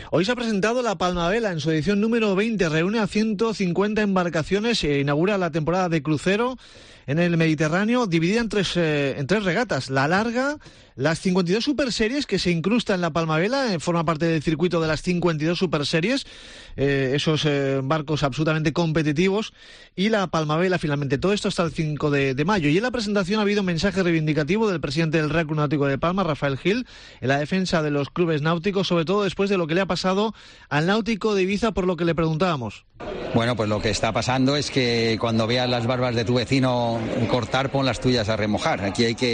Hoy se ha presentado la Palmavela en su edición número 20, reúne a 150 embarcaciones e inaugura la temporada de crucero en el Mediterráneo, dividida en tres regatas. La larga, las 52 superseries que se incrustan en la Palmavela, forma parte del circuito de las 52 superseries, esos barcos absolutamente competitivos, y la Palmavela finalmente. Todo esto hasta el 5 de mayo. Y en la presentación ha habido un mensaje reivindicativo del presidente del Real Club Náutico de Palma, Rafael Gil, en la defensa de los clubes náuticos, sobre todo después de lo que le ha pasado al Náutico de Ibiza, por lo que le preguntábamos. Bueno, pues lo que está pasando es que cuando veas las barbas de tu vecino cortar, pon las tuyas a remojar. Aquí hay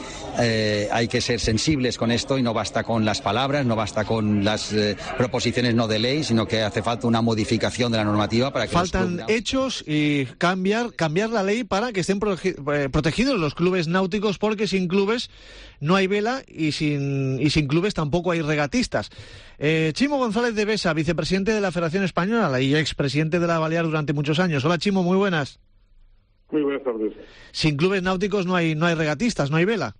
que ser sensibles con esto y no basta con las palabras, no basta con las proposiciones no de ley, sino que hace falta una modificación de la normativa para que faltan hechos y cambiar la ley para que estén protegidos los clubes náuticos, porque sin clubes no hay vela y sin clubes tampoco hay regatistas. Chimo González de Besa, vicepresidente de la Federación Española y expresidente de la Balear durante muchos años. Hola, Chimo, muy buenas. Muy buenas tardes. Sin clubes náuticos no hay regatistas, no hay vela.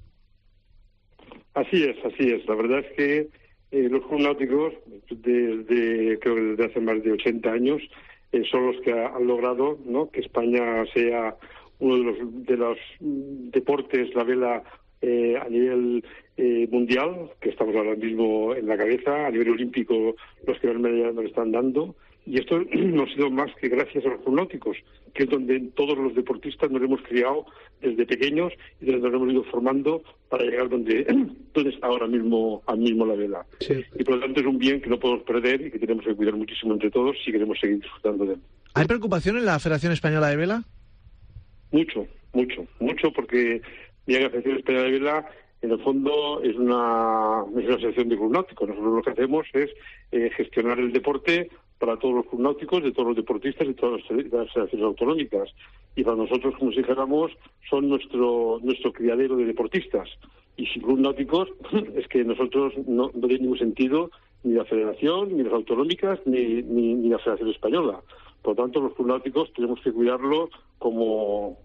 Así es. La verdad es que los clubes náuticos, creo que desde hace más de 80 años, son los que han logrado, ¿no?, que España sea uno de los deportes, la vela, a nivel mundial, que estamos ahora mismo en la cabeza. A nivel olímpico, los que más medallas nos están dando. Y esto no ha sido más que gracias a los clubes náuticos, que es donde todos los deportistas nos hemos criado desde pequeños y donde nos hemos ido formando para llegar donde está ahora mismo la vela. Sí. Y por lo tanto es un bien que no podemos perder y que tenemos que cuidar muchísimo entre todos si queremos seguir disfrutando de él. ¿Hay preocupación en la Federación Española de Vela? Mucho, porque mira que la Federación Española de Vela en el fondo es una asociación de clubes náuticos. Nosotros lo que hacemos es gestionar el deporte para todos los clubes náuticos, de todos los deportistas y todas las federaciones autonómicas. Y para nosotros, como si dijéramos, son nuestro criadero de deportistas. Y sin clubes náuticos es que nosotros no tiene ningún sentido ni la federación, ni las autonómicas, ni la Federación Española. Por lo tanto, los clubes náuticos tenemos que cuidarlo como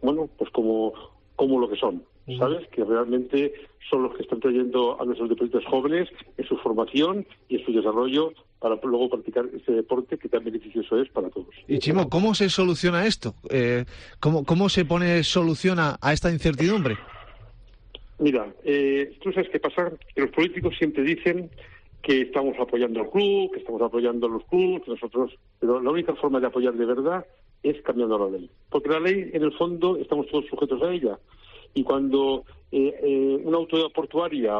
lo que son, ¿sabes? Que realmente son los que están trayendo a nuestros deportistas jóvenes en su formación y en su desarrollo para luego practicar este deporte que tan beneficioso es para todos. Y Chimo, ¿cómo se soluciona esto? ¿Cómo se pone solución a esta incertidumbre? Mira, tú sabes qué pasa, que los políticos siempre dicen que estamos apoyando al club, que estamos apoyando a los clubes, pero la única forma de apoyar de verdad es cambiando la ley. Porque la ley, en el fondo, estamos todos sujetos a ella. Y cuando una autoridad portuaria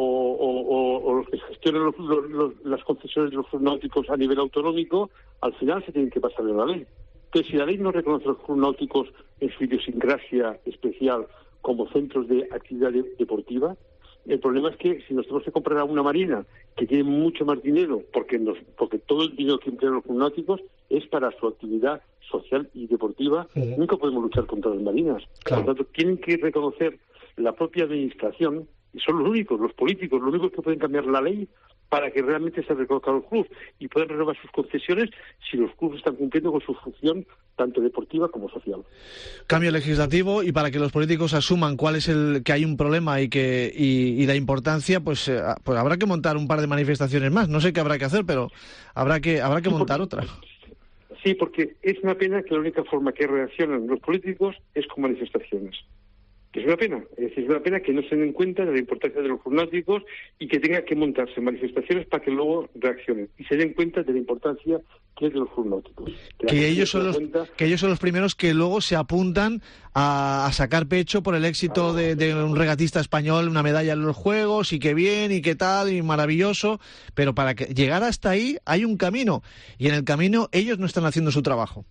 o los que gestionan las concesiones de los clubes náuticos a nivel autonómico, al final se tienen que pasar de la ley. Entonces, si la ley no reconoce a los clubes náuticos en su idiosincrasia especial como centros de actividad deportiva, el problema es que si nos tenemos que comprar a una marina que tiene mucho más dinero, porque todo el dinero que emplean los clubes náuticos es para su actividad social y deportiva, nunca podemos luchar contra las marinas. Claro. Por lo tanto, tienen que reconocer la propia administración, y son los políticos, los únicos que pueden cambiar la ley para que realmente se reconozcan los clubes y puedan renovar sus concesiones si los clubes están cumpliendo con su función tanto deportiva como social. Cambio legislativo, y para que los políticos asuman cuál es que hay un problema y la importancia, pues habrá que montar un par de manifestaciones más. No sé qué habrá que hacer, pero habrá que montar otra. Sí, porque es una pena que la única forma que reaccionan los políticos es con manifestaciones. Es una pena, es una pena que no se den cuenta de la importancia de los clubes náuticos y que tengan que montarse manifestaciones para que luego reaccionen y se den cuenta de la importancia que es de los clubes náuticos. Que ellos son los primeros que luego se apuntan a sacar pecho por el éxito de un regatista español, una medalla en los Juegos, y qué bien, y qué tal, y maravilloso, pero para llegar hasta ahí hay un camino, y en el camino ellos no están haciendo su trabajo.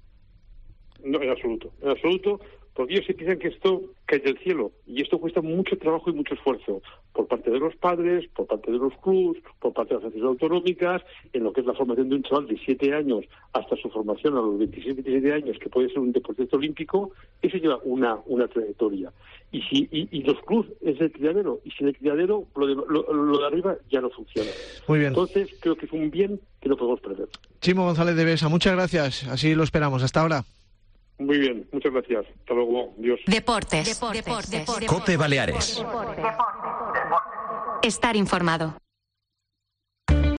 No, en absoluto, porque ellos se piensan que esto cae del cielo, y esto cuesta mucho trabajo y mucho esfuerzo, por parte de los padres, por parte de los clubes, por parte de las asociaciones autonómicas, en lo que es la formación de un chaval de 7 años hasta su formación a los 27 años, que puede ser un deportista olímpico. Eso lleva una trayectoria. Y los clubes es el criadero, y sin el criadero lo de arriba ya no funciona. Muy bien. Entonces creo que es un bien que no podemos perder. Chimo González de Besa, muchas gracias, así lo esperamos. Hasta ahora. Muy bien, muchas gracias. Hasta luego. Adiós. Deportes. COPE Baleares. Estar informado.